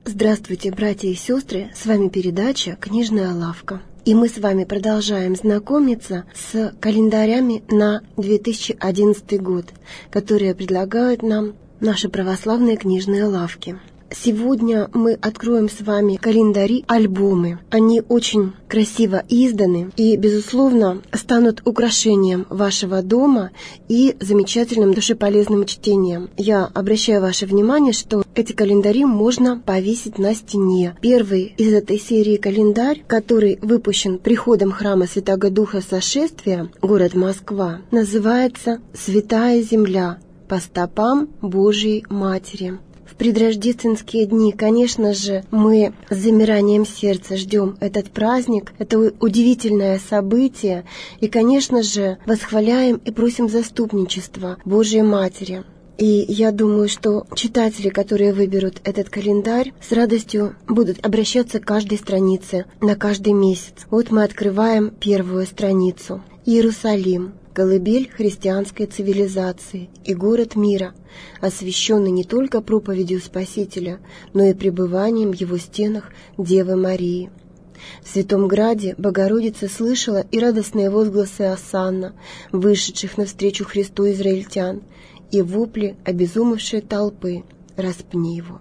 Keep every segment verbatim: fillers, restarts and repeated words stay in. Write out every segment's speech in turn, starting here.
Здравствуйте, братья и сестры, с вами передача «Книжная лавка». И мы с вами продолжаем знакомиться с календарями на две тысячи одиннадцатый год, которые предлагают нам наши православные книжные лавки. Сегодня мы откроем с вами календари-альбомы. Они очень красиво изданы и, безусловно, станут украшением вашего дома и замечательным душеполезным чтением. Я обращаю ваше внимание, что эти календари можно повесить на стене. Первый из этой серии календарь, который выпущен приходом храма Святаго Духа Сошествия, город Москва, называется «Святая земля по стопам Божией Матери». В предрождественские дни, конечно же, мы с замиранием сердца ждем этот праздник, это удивительное событие, и, конечно же, восхваляем и просим заступничества Божией Матери. И я думаю, что читатели, которые выберут этот календарь, с радостью будут обращаться к каждой странице на каждый месяц. Вот мы открываем первую страницу. Иерусалим. Колыбель христианской цивилизации и город мира, освященный не только проповедью Спасителя, но и пребыванием в его стенах Девы Марии. В Святом Граде Богородица слышала и радостные возгласы осанна, вышедших навстречу Христу израильтян, и вопли обезумевшей толпы «Распни его».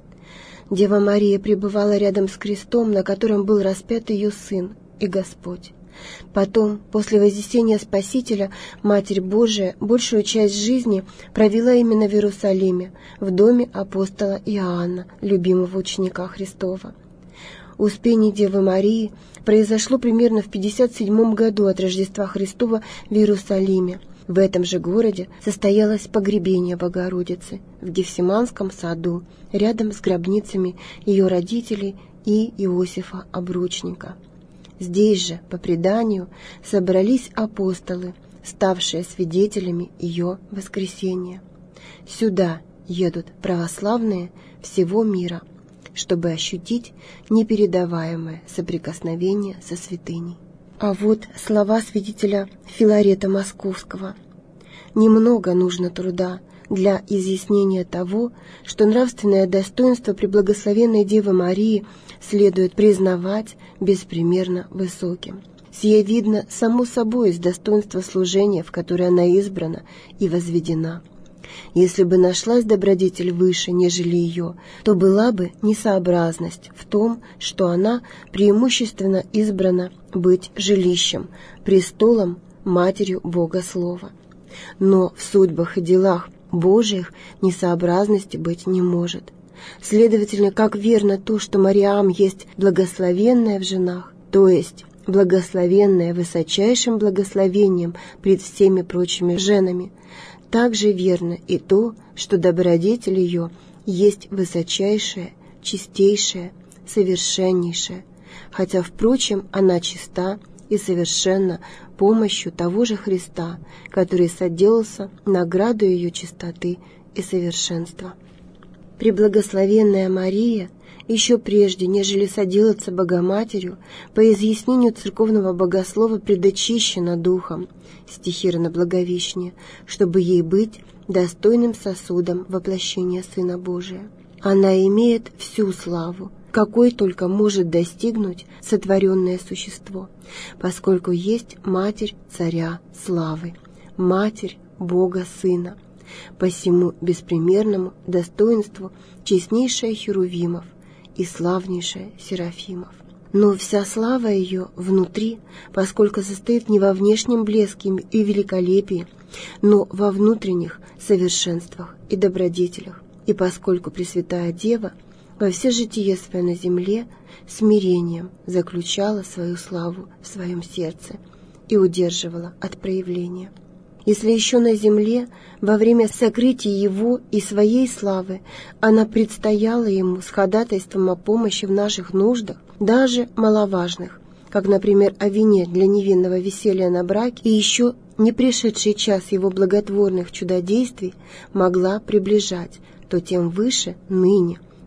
Дева Мария пребывала рядом с крестом, на котором был распят ее Сын и Господь. Потом, после вознесения Спасителя, Матерь Божия большую часть жизни провела именно в Иерусалиме, в доме апостола Иоанна, любимого ученика Христова. Успение Девы Марии произошло примерно в пятьдесят седьмом году от Рождества Христова в Иерусалиме. В этом же городе состоялось погребение Богородицы в Гефсиманском саду, рядом с гробницами ее родителей и Иосифа Обручника. Здесь же, по преданию, собрались апостолы, ставшие свидетелями ее воскресения. Сюда едут православные всего мира, чтобы ощутить непередаваемое соприкосновение со святыней. А вот слова святителя Филарета Московского. «Немного нужно труда для изъяснения того, что нравственное достоинство преблагословенной Девы Марии следует признавать беспримерно высоким. Сие видно само собой из достоинства служения, в которое она избрана и возведена. Если бы нашлась добродетель выше, нежели ее, то была бы несообразность в том, что она преимущественно избрана быть жилищем, престолом, матерью Бога Слова. Но в судьбах и делах Божьих несообразности быть не может. Следовательно, как верно то, что Мариам есть благословенная в женах, то есть благословенная высочайшим благословением пред всеми прочими женами, так же верно и то, что добродетель ее есть высочайшая, чистейшая, совершеннейшая, хотя, впрочем, она чиста и совершенна помощью того же Христа, который соделался награду ее чистоты и совершенства. Преблагословенная Мария, еще прежде, нежели соделаться Богоматерью, по изъяснению церковного богослова предочищена Духом, стихи Равноблаговещения, чтобы ей быть достойным сосудом воплощения Сына Божия. Она имеет всю славу, какой только может достигнуть сотворенное существо, поскольку есть Матерь Царя Славы, Матерь Бога Сына, посему беспримерному достоинству честнейшая Херувимов и славнейшая Серафимов. Но вся слава ее внутри, поскольку состоит не во внешнем блеске и великолепии, но во внутренних совершенствах и добродетелях, и поскольку Пресвятая Дева во все житие свое на земле смирением заключала свою славу в своем сердце и удерживала от проявления. Если еще на земле, во время сокрытия Его и Своей славы, она предстояла Ему с ходатайством о помощи в наших нуждах, даже маловажных, как, например, о вине для невинного веселья на браке, и еще не пришедший час Его благотворных чудодействий могла приближать, то тем выше ныне,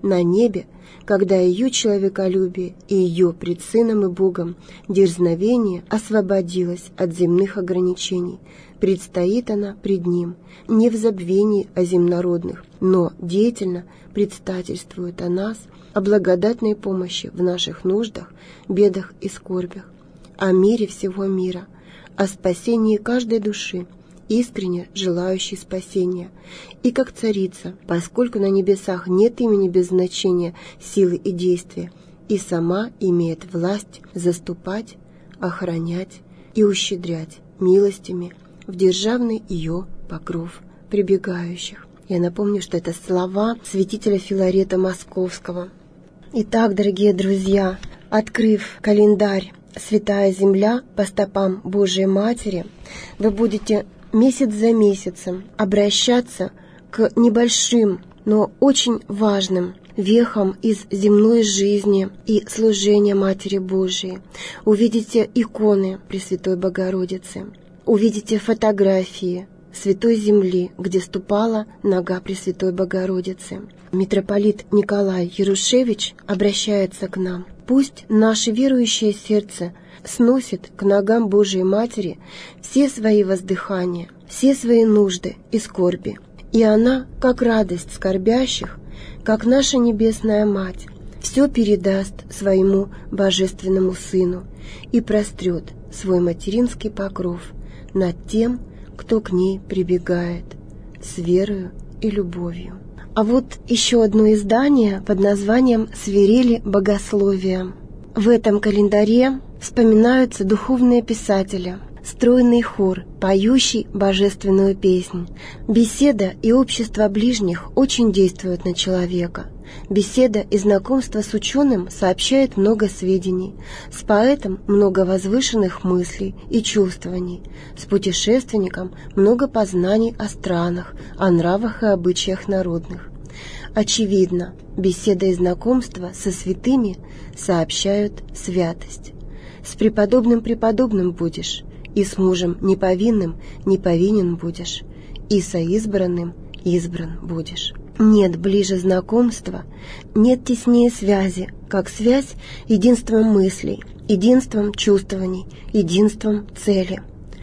на небе, когда ее человеколюбие и ее пред Сыном и Богом дерзновение освободилось от земных ограничений, предстоит она пред Ним не в забвении о земнородных, но деятельно предстательствует о нас, о благодатной помощи в наших нуждах, бедах и скорбях, о мире всего мира, о спасении каждой души, искренне желающей спасения, и как царица, поскольку на небесах нет имени без значения силы и действия, и сама имеет власть заступать, охранять и ущедрять милостями в державный ее покров прибегающих. Я напомню, что это слова святителя Филарета Московского. Итак, дорогие друзья, открыв календарь «Святая Земля» по стопам Божией Матери, вы будете месяц за месяцем обращаться к небольшим, но очень важным вехам из земной жизни и служения Матери Божией. Увидите иконы Пресвятой Богородицы, увидите фотографии Святой Земли, где ступала нога Пресвятой Богородицы. Митрополит Николай Ярушевич обращается к нам. Пусть наше верующее сердце сносит к ногам Божией Матери все свои воздыхания, все свои нужды и скорби. И она, как радость скорбящих, как наша Небесная Мать, все передаст своему Божественному Сыну и прострет свой материнский покров над тем, кто к ней прибегает с верою и любовью. А вот еще одно издание под названием «Свирели богословия». В этом календаре вспоминаются духовные писатели, стройный хор, поющий божественную песнь. Беседа и общество ближних очень действуют на человека. Беседа и знакомство с ученым сообщает много сведений, с поэтом много возвышенных мыслей и чувствований, с путешественником много познаний о странах, о нравах и обычаях народных. Очевидно, беседа и знакомство со святыми сообщают святость. С преподобным преподобным будешь, и с мужем неповинным неповинен будешь, и со избранным избран будешь. Нет ближе знакомства, нет теснее связи, как связь единством мыслей, единством чувствований, единством цели.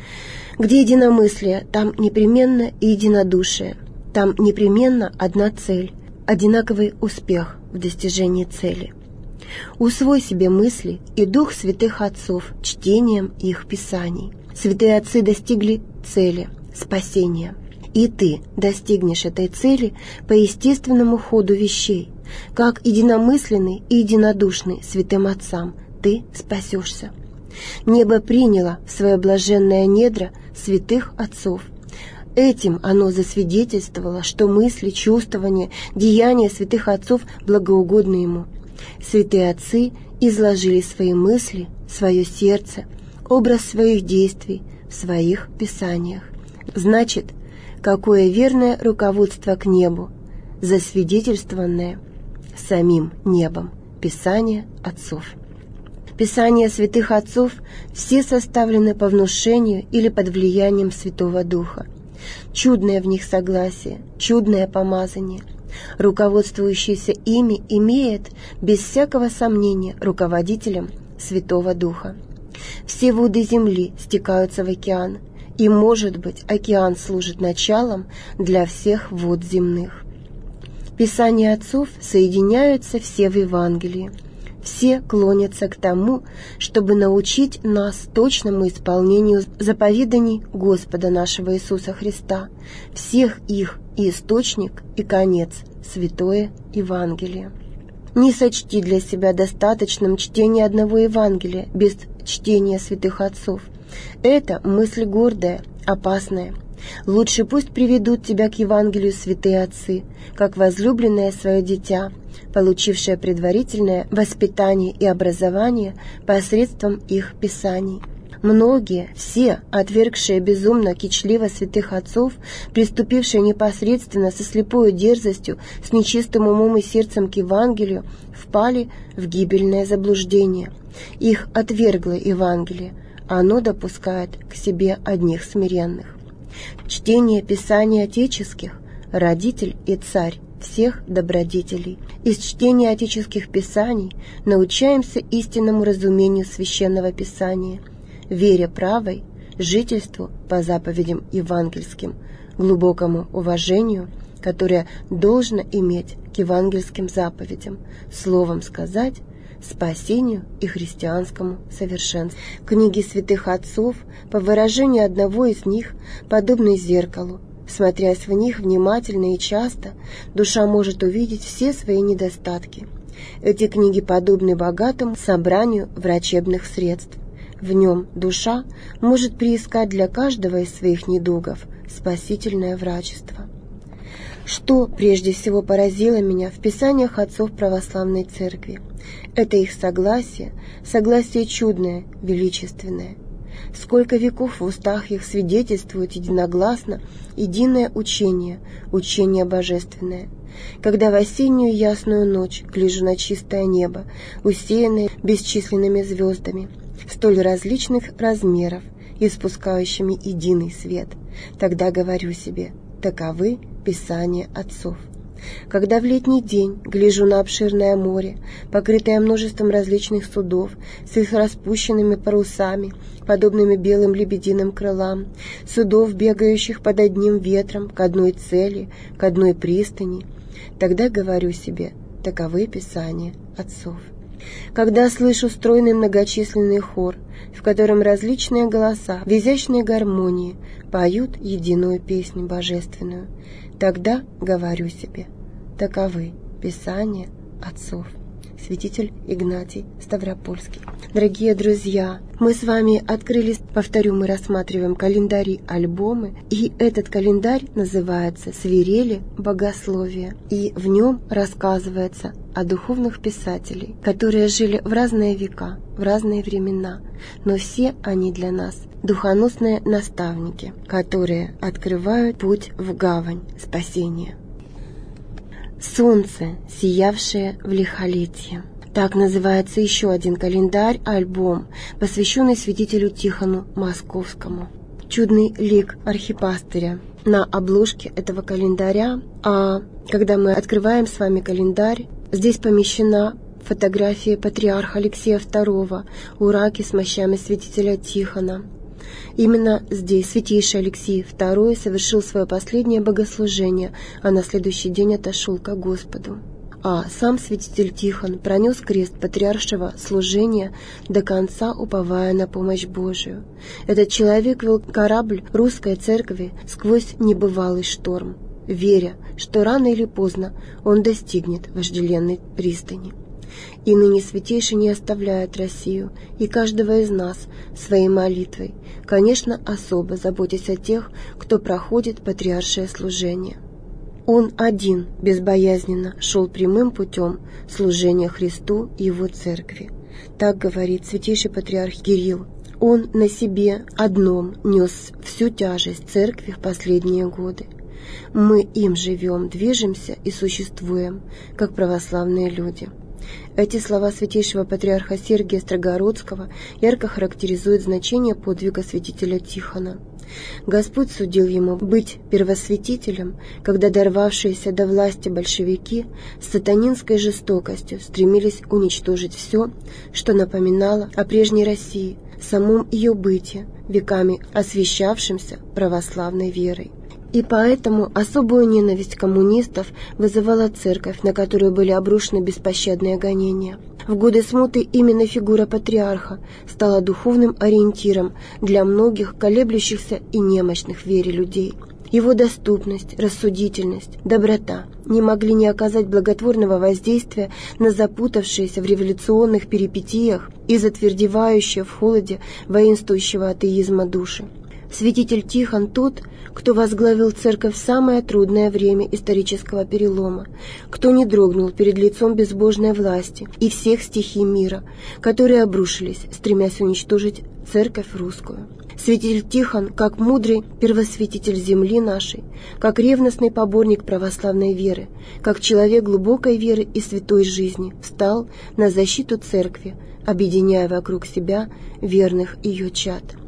Где единомыслие, там непременно и единодушие, там непременно одна цель, одинаковый успех в достижении цели. Усвой себе мысли и дух святых отцов чтением их писаний. Святые отцы достигли цели – спасения. И ты достигнешь этой цели по естественному ходу вещей. Как единомысленный и единодушный святым отцам ты спасешься. Небо приняло в свое блаженное недра святых отцов. Этим оно засвидетельствовало, что мысли, чувствования, деяния святых отцов благоугодны ему. Святые отцы изложили свои мысли, свое сердце, образ своих действий в своих писаниях. Значит, какое верное руководство к небу, засвидетельствованное самим небом, Писание отцов. Писания святых отцов все составлены по внушению или под влиянием Святого Духа. Чудное в них согласие, чудное помазание. Руководствующийся ими имеет, без всякого сомнения, руководителем Святого Духа. Все воды земли стекаются в океан, и, может быть, океан служит началом для всех вод земных. Писания отцов соединяются все в Евангелии. Все клонятся к тому, чтобы научить нас точному исполнению заповеданий Господа нашего Иисуса Христа. Всех их и источник, и конец – Святое Евангелие. Не сочти для себя достаточным чтение одного Евангелия без чтения святых отцов. Это мысль гордая, опасная. Лучше пусть приведут тебя к Евангелию святые отцы, как возлюбленное свое дитя, получившее предварительное воспитание и образование посредством их писаний. Многие, все, отвергшие безумно кичливо святых отцов, приступившие непосредственно со слепою дерзостью, с нечистым умом и сердцем к Евангелию, впали в гибельное заблуждение. Их отвергло Евангелие, оно допускает к себе одних смиренных. Чтение Писаний отеческих родитель и царь всех добродетелей. Из чтения отеческих писаний научаемся истинному разумению Священного Писания, вере правой, жительству по заповедям евангельским, глубокому уважению, которое должно иметь к евангельским заповедям, словом сказать, спасению и христианскому совершенству. Книги святых отцов, по выражению одного из них, подобны зеркалу. Смотрясь в них внимательно и часто, душа может увидеть все свои недостатки. Эти книги подобны богатому собранию врачебных средств. В нем душа может приискать для каждого из своих недугов спасительное врачество. Что прежде всего поразило меня в писаниях отцов православной церкви? Это их согласие, согласие чудное, величественное. Сколько веков в устах их свидетельствует единогласно единое учение, учение божественное. Когда в осеннюю ясную ночь гляжу на чистое небо, усеянное бесчисленными звездами, столь различных размеров, испускающими единый свет, тогда говорю себе: таковы писания отцов. Когда в летний день гляжу на обширное море, покрытое множеством различных судов, с их распущенными парусами, подобными белым лебединым крылам, судов, бегающих под одним ветром к одной цели, к одной пристани, тогда говорю себе: таковы писания отцов. Когда слышу стройный многочисленный хор, в котором различные голоса в изящной гармонии поют единую песню божественную, тогда говорю себе: таковы писания отцов. Святитель Игнатий Ставропольский. Дорогие друзья, мы с вами открыли, повторю, мы рассматриваем календари, альбомы, и этот календарь называется «Свирели богословия», и в нем рассказывается о духовных писателей, которые жили в разные века, в разные времена, но все они для нас духоносные наставники, которые открывают путь в гавань спасения. Солнце, сиявшее в лихолетье. Так называется еще один календарь-альбом, посвященный святителю Тихону Московскому. Чудный лик архипастыря на обложке этого календаря. А когда мы открываем с вами календарь, здесь помещена фотография патриарха Алексея второго у раки с мощами святителя Тихона. Именно здесь святейший Алексей второй совершил свое последнее богослужение, а на следующий день отошел ко Господу. А сам святитель Тихон пронес крест патриаршего служения до конца, уповая на помощь Божию. Этот человек вел корабль русской церкви сквозь небывалый шторм, веря, что рано или поздно он достигнет вожделенной пристани. И ныне святейший не оставляет Россию и каждого из нас своей молитвой, конечно, особо заботясь о тех, кто проходит патриаршее служение. Он один безбоязненно шел прямым путем служения Христу и Его Церкви. Так говорит святейший патриарх Кирилл. Он на себе одном нес всю тяжесть Церкви в последние годы. Мы им живем, движемся и существуем, как православные люди. Эти слова святейшего патриарха Сергия Строгородского ярко характеризуют значение подвига святителя Тихона. Господь судил ему быть первосвятителем, когда дорвавшиеся до власти большевики с сатанинской жестокостью стремились уничтожить все, что напоминало о прежней России, самом ее быте, веками освящавшимся православной верой. И поэтому особую ненависть коммунистов вызывала церковь, на которую были обрушены беспощадные гонения. В годы смуты именно фигура патриарха стала духовным ориентиром для многих колеблющихся и немощных в вере людей. Его доступность, рассудительность, доброта не могли не оказать благотворного воздействия на запутавшиеся в революционных перипетиях и затвердевающие в холоде воинствующего атеизма души. Святитель Тихон тот, кто возглавил церковь в самое трудное время исторического перелома, кто не дрогнул перед лицом безбожной власти и всех стихий мира, которые обрушились, стремясь уничтожить церковь русскую. Святитель Тихон, как мудрый первосвятитель земли нашей, как ревностный поборник православной веры, как человек глубокой веры и святой жизни, встал на защиту церкви, объединяя вокруг себя верных ее чад.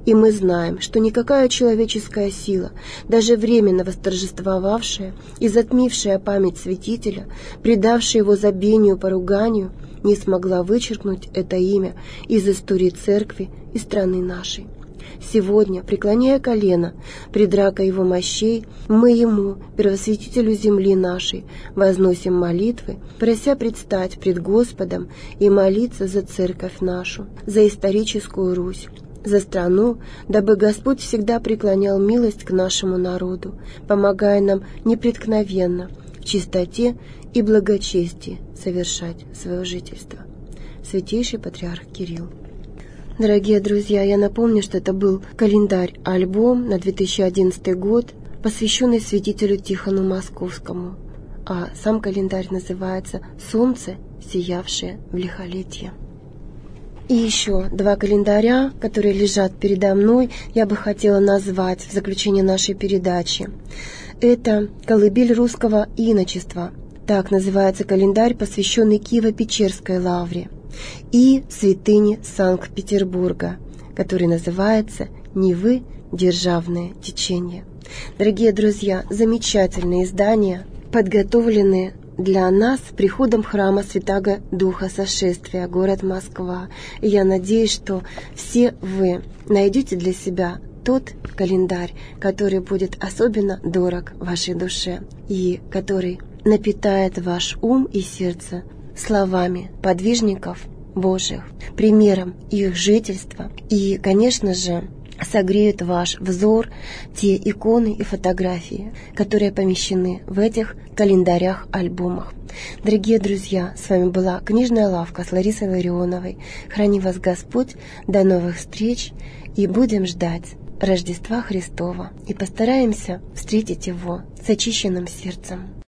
И мы знаем, что никакая человеческая сила, даже временно восторжествовавшая и затмившая память святителя, предавшая его забвению, поруганию, не смогла вычеркнуть это имя из истории церкви и страны нашей. Сегодня, преклоняя колено пред ракой его мощей, мы ему, первосвятителю земли нашей, возносим молитвы, прося предстать пред Господом и молиться за церковь нашу, за историческую Русь, за страну, дабы Господь всегда преклонял милость к нашему народу, помогая нам непреткновенно, в чистоте и благочестии совершать свое жительство. Святейший Патриарх Кирилл. Дорогие друзья, я напомню, что это был календарь-альбом на две тысячи одиннадцатый год, посвященный святителю Тихону Московскому, а сам календарь называется «Солнце, сиявшее в лихолетье». И еще два календаря, которые лежат передо мной, я бы хотела назвать в заключение нашей передачи. Это «Колыбель русского иночества», так называется календарь, посвященный Киево-Печерской лавре, и святыне Санкт-Петербурга, который называется «Невы. Державное течение». Дорогие друзья, замечательные издания, подготовленные для нас приходом храма Святаго Духа Сошествия, город Москва. И я надеюсь, что все вы найдете для себя тот календарь, который будет особенно дорог вашей душе и который напитает ваш ум и сердце словами подвижников Божьих, примером их жительства и, конечно же, согреют ваш взор те иконы и фотографии, которые помещены в этих календарях-альбомах. Дорогие друзья, с вами была Книжная лавка с Ларисой Ларионовой. Храни вас Господь, до новых встреч, и будем ждать Рождества Христова и постараемся встретить его с очищенным сердцем.